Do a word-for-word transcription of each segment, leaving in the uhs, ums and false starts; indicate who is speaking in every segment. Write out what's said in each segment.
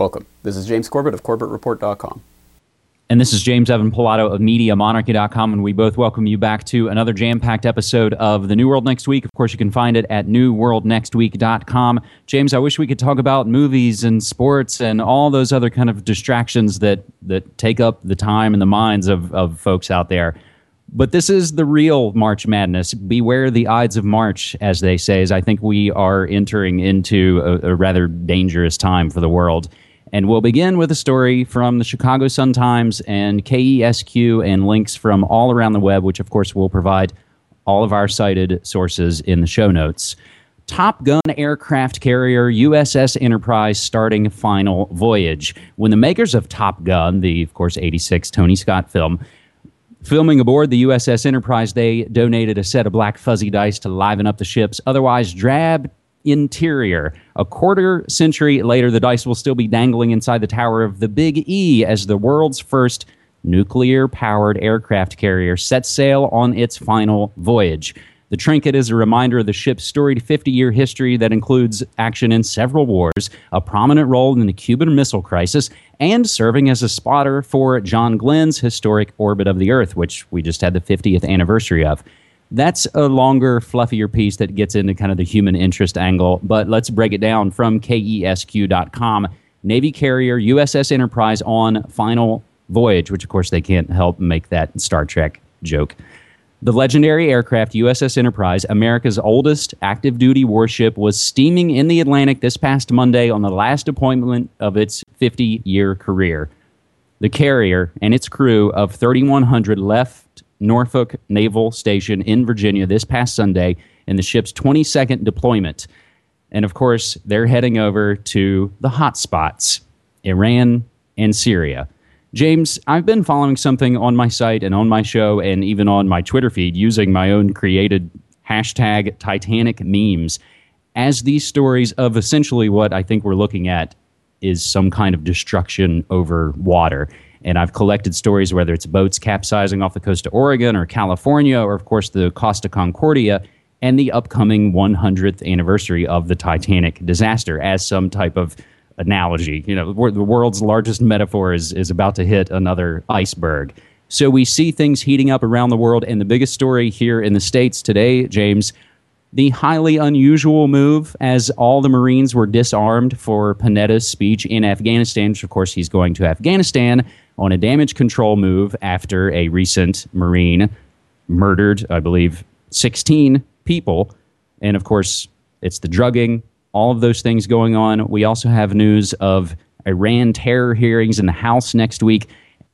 Speaker 1: Welcome. This is James Corbett of Corbett Report dot com.
Speaker 2: And this is James Evan Pilato of Media Monarchy dot com, and we both welcome you back to another jam-packed episode of The New World Next Week. Of course, you can find it at New World Next Week dot com. James, I wish we could talk about movies and sports and all those other kind of distractions that, that take up the time and the minds of, of folks out there. But this is the real March Madness. Beware the Ides of March, as they say, as I think we are entering into a, a rather dangerous time for the world. And we'll begin with a story from the Chicago Sun-Times and K E S Q and links from all around the web, which, of course, we'll provide all of our cited sources in the show notes. Top Gun aircraft carrier U S S Enterprise starting final voyage. When the makers of Top Gun, the, of course, eighty-six Tony Scott film, filming aboard the U S S Enterprise, they donated a set of black fuzzy dice to liven up the ship's otherwise drab interior. A quarter century later, the dice will still be dangling inside the tower of the Big E as the world's first nuclear-powered aircraft carrier sets sail on its final voyage. The trinket is a reminder of the ship's storied fifty-year history that includes action in several wars, a prominent role in the Cuban Missile Crisis, and serving as a spotter for John Glenn's historic Orbit of the Earth, which we just had the fiftieth anniversary of. That's a longer, fluffier piece that gets into kind of the human interest angle, but let's break it down from K E S Q dot com. Navy carrier U S S Enterprise on final voyage, which of course they can't help make that Star Trek joke. The legendary aircraft U S S Enterprise, America's oldest active-duty warship, was steaming in the Atlantic this past Monday on the last appointment of its fifty-year career. The carrier and its crew of thirty-one hundred left Norfolk Naval Station in Virginia this past Sunday in the ship's twenty-second deployment. And of course, they're heading over to the hot spots, Iran and Syria. James, I've been following something on my site and on my show and even on my Twitter feed using my own created hashtag Titanic memes as these stories of essentially what I think we're looking at is some kind of destruction over water. And I've collected stories, whether it's boats capsizing off the coast of Oregon or California, or of course the Costa Concordia, and the upcoming one hundredth anniversary of the Titanic disaster as some type of analogy. You know, the world's largest metaphor is, is about to hit another iceberg. So we see things heating up around the world, and the biggest story here in the States today, James, the highly unusual move as all the Marines were disarmed for Panetta's speech in Afghanistan, which of course he's going to Afghanistan on a damage control move after a recent Marine murdered, I believe, sixteen people. And of course, it's the drugging, all of those things going on. We also have news of Iran terror hearings in the House next week,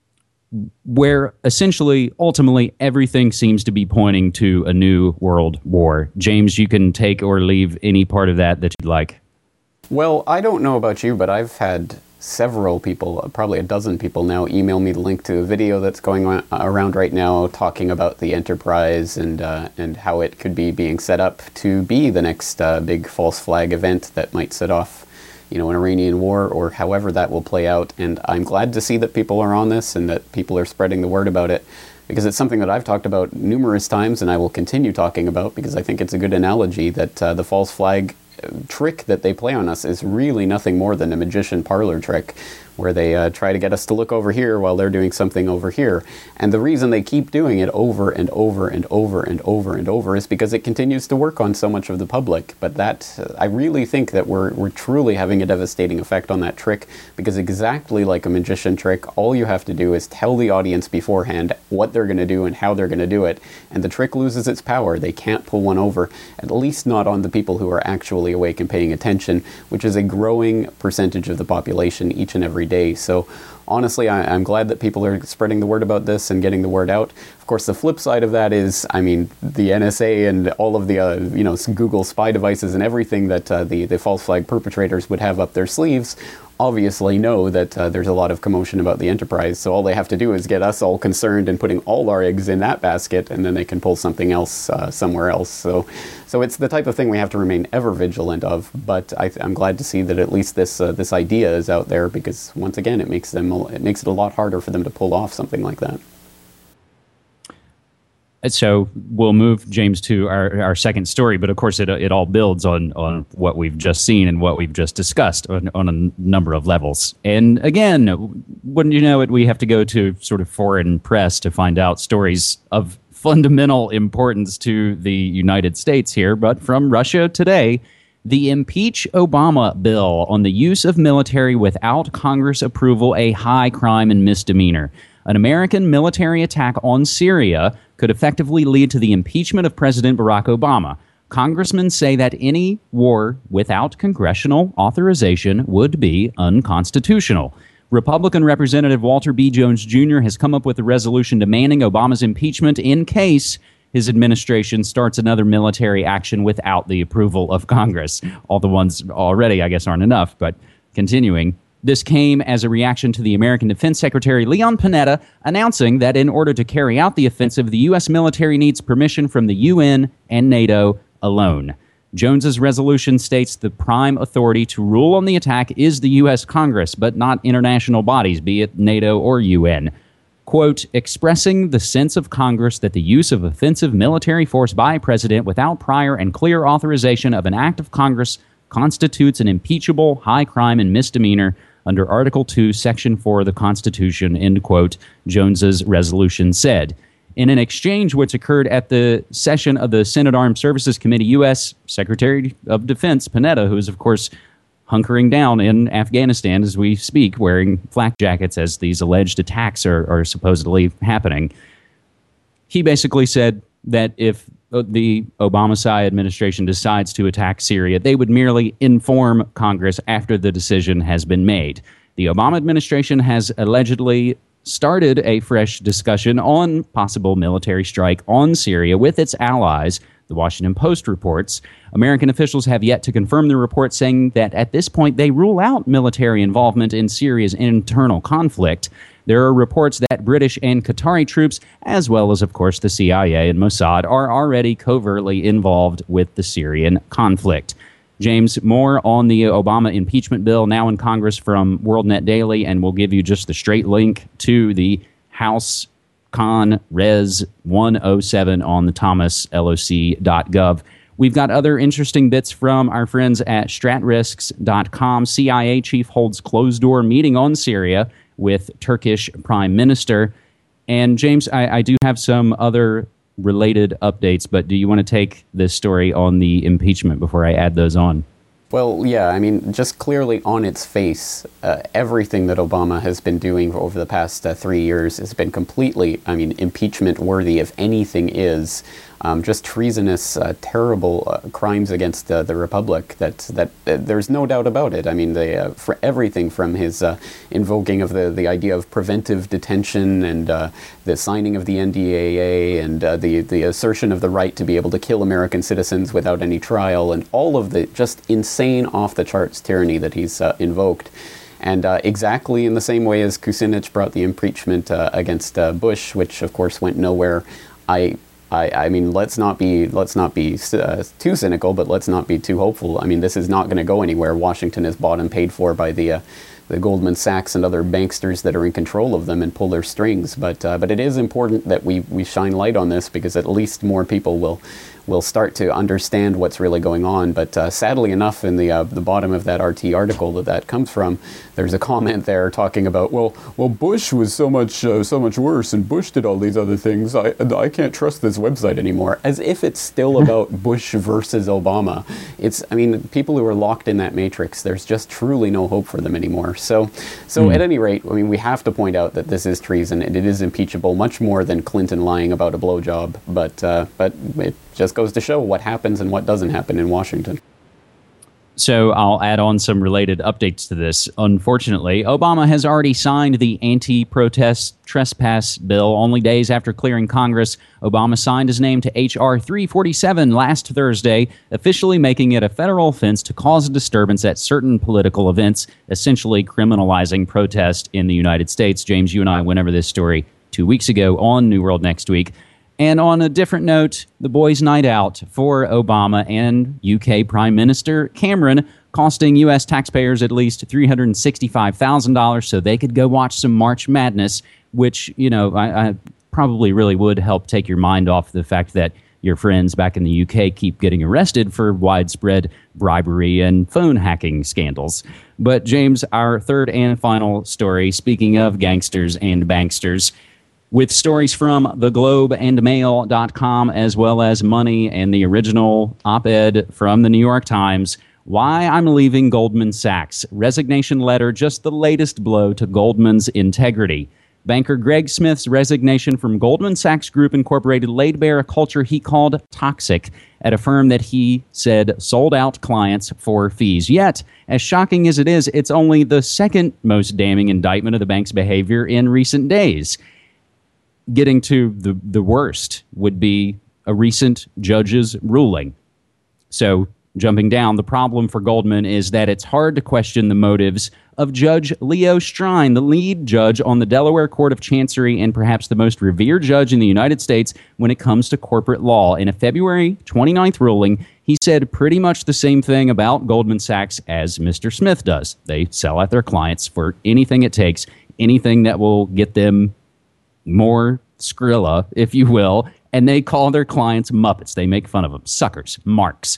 Speaker 2: where essentially, ultimately, everything seems to be pointing to a new world war. James, you can take or leave any part of that that you'd like.
Speaker 1: Well, I don't know about you, but I've had several people, probably a dozen people now, email me the link to a video that's going on around right now talking about the Enterprise and uh, and how it could be being set up to be the next uh, big false flag event that might set off, you know, an Iranian war or however that will play out. And I'm glad to see that people are on this and that people are spreading the word about it, because it's something that I've talked about numerous times and I will continue talking about, because I think it's a good analogy that uh, the false flag trick that they play on us is really nothing more than a magician parlor trick, where they uh, try to get us to look over here while they're doing something over here. And the reason they keep doing it over and over and over and over and over is because it continues to work on so much of the public. But that, uh, I really think that we're, we're truly having a devastating effect on that trick, because exactly like a magician trick, all you have to do is tell the audience beforehand what they're going to do and how they're going to do it, and the trick loses its power. They can't pull one over, at least not on the people who are actually awake and paying attention, which is a growing percentage of the population each and every day. So honestly, I, I'm glad that people are spreading the word about this and getting the word out. Of course, the flip side of that is, I mean, the N S A and all of the, uh, you know, Google spy devices and everything that uh, the, the false flag perpetrators would have up their sleeves obviously know that uh, there's a lot of commotion about the Enterprise. So all they have to do is get us all concerned and putting all our eggs in that basket, and then they can pull something else uh, somewhere else. So so it's the type of thing we have to remain ever vigilant of. But I, I'm glad to see that at least this uh, this idea is out there, because once again, it makes them it makes it a lot harder for them to pull off something like that.
Speaker 2: So we'll move, James, to our, our second story, but of course it it all builds on, on what we've just seen and what we've just discussed on, on a number of levels. And again, wouldn't you know it, we have to go to sort of foreign press to find out stories of fundamental importance to the United States here. But from Russia Today, the Impeach Obama bill on the use of military without Congress approval, a high crime and misdemeanor. An American military attack on Syria could effectively lead to the impeachment of President Barack Obama. Congressmen say that any war without congressional authorization would be unconstitutional. Republican Representative Walter B. Jones Junior has come up with a resolution demanding Obama's impeachment in case his administration starts another military action without the approval of Congress. All the ones already, I guess, aren't enough, but continuing. This came as a reaction to the American Defense Secretary Leon Panetta announcing that in order to carry out the offensive, the U S military needs permission from the U N and NATO alone. Jones's resolution states the prime authority to rule on the attack is the U S Congress, but not international bodies, be it NATO or U N. Quote, expressing the sense of Congress that the use of offensive military force by a president without prior and clear authorization of an act of Congress constitutes an impeachable high crime and misdemeanor under Article two, Section four of the Constitution, end quote, Jones's resolution said. In an exchange which occurred at the session of the Senate Armed Services Committee, U S Secretary of Defense Panetta, who is, of course, hunkering down in Afghanistan as we speak, wearing flak jackets as these alleged attacks are, are supposedly happening, he basically said that if the Obama administration decides to attack Syria, they would merely inform Congress after the decision has been made. The Obama administration has allegedly started a fresh discussion on possible military strike on Syria with its allies, the Washington Post reports. American officials have yet to confirm the report, saying that at this point they rule out military involvement in Syria's internal conflict. There are reports that British and Qatari troops, as well as, of course, the C I A and Mossad, are already covertly involved with the Syrian conflict. James, more on the Obama impeachment bill now in Congress from WorldNet Daily, and we'll give you just the straight link to the House Con Res one oh seven on the thomas loc dot gov. We've got other interesting bits from our friends at strat risks dot com. C I A chief holds closed-door meeting on Syria with Turkish Prime Minister. And James, I, I do have some other related updates, but do you want to take this story on the impeachment before I add those on?
Speaker 1: Well, yeah, I mean, just clearly on its face, uh, everything that Obama has been doing over the past uh, three years has been completely, I mean, impeachment worthy, if anything is. Um, just treasonous, uh, terrible uh, crimes against uh, the Republic. That that uh, there's no doubt about it. I mean, they, uh, for everything from his uh, invoking of the, the idea of preventive detention and uh, the signing of the N D A A and uh, the the assertion of the right to be able to kill American citizens without any trial, and all of the just insane, off the charts tyranny that he's uh, invoked. And uh, exactly in the same way as Kucinich brought the impeachment uh, against uh, Bush, which of course went nowhere. I. I, I mean, let's not be let's not be uh, too cynical, but let's not be too hopeful. I mean, this is not going to go anywhere. Washington is bought and paid for by the uh, the Goldman Sachs and other banksters that are in control of them and pull their strings. But uh, but it is important that we we shine light on this, because at least more people will will start to understand what's really going on. But uh, sadly enough, in the uh, the bottom of that R T article that that comes from, there's a comment there talking about, well, well, Bush was so much uh, so much worse, and Bush did all these other things. I I can't trust this website anymore. As if it's still about Bush versus Obama. It's I mean, people who are locked in that matrix, there's just truly no hope for them anymore. So so mm. at any rate, I mean, we have to point out that this is treason and it is impeachable, much more than Clinton lying about a blowjob. But uh, but it just goes to show what happens and what doesn't happen in Washington.
Speaker 2: So I'll add on some related updates to this. Unfortunately, Obama has already signed the anti-protest trespass bill. Only days after clearing Congress, Obama signed his name to H R three forty-seven last Thursday, officially making it a federal offense to cause a disturbance at certain political events, essentially criminalizing protest in the United States. James, you and I went over this story two weeks ago on New World Next Week. And on a different note, the boys' night out for Obama and U K Prime Minister Cameron, costing U S taxpayers at least three hundred sixty-five thousand dollars so they could go watch some March Madness, which, you know, I, I probably really would help take your mind off the fact that your friends back in the U K keep getting arrested for widespread bribery and phone hacking scandals. But James, our third and final story, speaking of gangsters and banksters, with stories from the globe and mail dot com, as well as Money and the original op-ed from the New York Times, Why I'm Leaving Goldman Sachs. Resignation letter, just the latest blow to Goldman's integrity. Banker Greg Smith's resignation from Goldman Sachs Group Incorporated laid bare a culture he called toxic at a firm that he said sold out clients for fees. Yet, as shocking as it is, it's only the second most damning indictment of the bank's behavior in recent days. Getting to the, the worst would be a recent judge's ruling. So, jumping down, the problem for Goldman is that it's hard to question the motives of Judge Leo Strine, the lead judge on the Delaware Court of Chancery and perhaps the most revered judge in the United States when it comes to corporate law. In a February twenty-ninth ruling, he said pretty much the same thing about Goldman Sachs as Mister Smith does. They sell out their clients for anything it takes, anything that will get them more Skrilla, if you will, and they call their clients Muppets. They make fun of them, suckers, marks.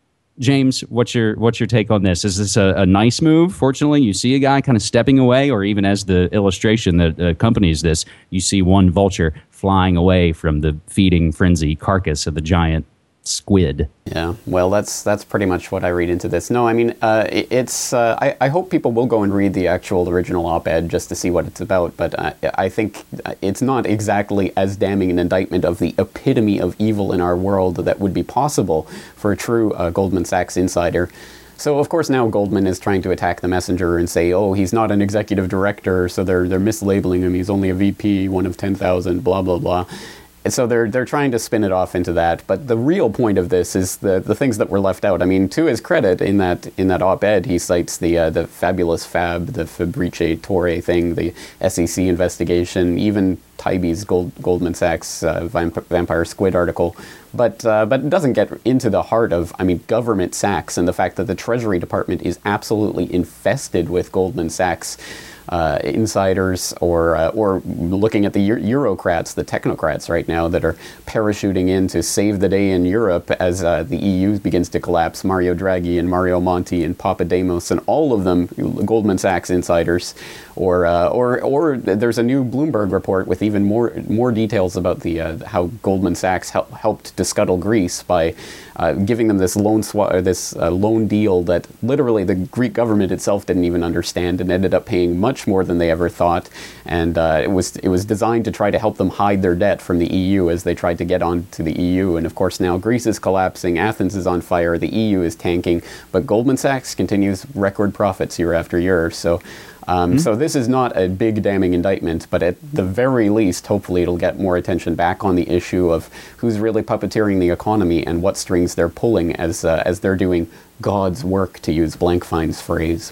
Speaker 2: James, what's your what's your take on this? Is this a, a nice move? Fortunately, you see a guy kind of stepping away, or even as the illustration that accompanies this, you see one vulture flying away from the feeding frenzy carcass of the giant squid.
Speaker 1: Yeah, well, that's that's pretty much what I read into this. No, I mean, uh, it, it's. Uh, I, I hope people will go and read the actual original op-ed just to see what it's about. But I, I think it's not exactly as damning an indictment of the epitome of evil in our world that would be possible for a true uh, Goldman Sachs insider. So, of course, now Goldman is trying to attack the messenger and say, oh, he's not an executive director, so they're they're mislabeling him. He's only a V P, one of ten thousand, blah, blah, blah. So they're they're trying to spin it off into that, but the real point of this is the the things that were left out. I mean, to his credit, in that in that op-ed, he cites the uh, the fabulous Fab, the Fabrice Torre thing, the S E C investigation, even Taibbi's Gold, Goldman Sachs uh, Vamp- Vampire Squid article, but uh, but it doesn't get into the heart of, I mean, government Sachs and the fact that the Treasury Department is absolutely infested with Goldman Sachs Uh, insiders, or uh, or looking at the Euro- Eurocrats, the technocrats right now that are parachuting in to save the day in Europe as uh, the E U begins to collapse. Mario Draghi and Mario Monti and Papademos and all of them Goldman Sachs insiders. Or uh, or or there's a new Bloomberg report with even more more details about the uh, how Goldman Sachs hel- helped to scuttle Greece by uh, giving them this loan swa- this uh, loan deal that literally the Greek government itself didn't even understand and ended up paying much more than they ever thought. And uh, it was it was designed to try to help them hide their debt from the E U as they tried to get onto the E U. And of course now Greece is collapsing, Athens is on fire, the E U is tanking, but Goldman Sachs continues record profits year after year. So. Um, mm-hmm. So this is not a big damning indictment, but at the very least, hopefully it'll get more attention back on the issue of who's really puppeteering the economy and what strings they're pulling as uh, as they're doing God's work, to use Blankfein's phrase.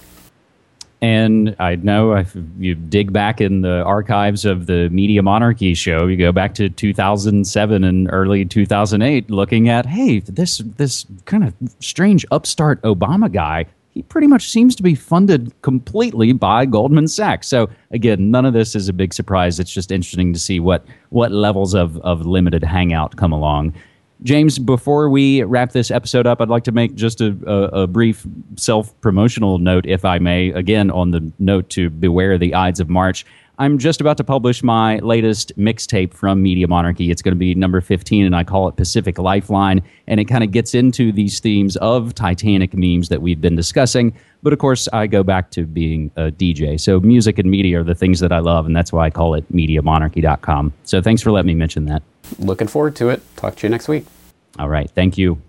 Speaker 2: And I know if you dig back in the archives of the Media Monarchy show, you go back to two thousand seven and early two thousand eight, looking at, hey, this this kind of strange upstart Obama guy, he pretty much seems to be funded completely by Goldman Sachs. So again, none of this is a big surprise. It's just interesting to see what what levels of, of limited hangout come along. James, before we wrap this episode up, I'd like to make just a, a, a brief self-promotional note, if I may, again, on the note to beware the Ides of March. I'm just about to publish my latest mixtape from Media Monarchy. It's going to be number fifteen, and I call it Pacific Lifeline, and it kind of gets into these themes of Titanic memes that we've been discussing. But of course, I go back to being a D J. So music and media are the things that I love, and that's why I call it media monarchy dot com. So thanks for letting me mention that.
Speaker 1: Looking forward to it. Talk to you next week.
Speaker 2: All right. Thank you.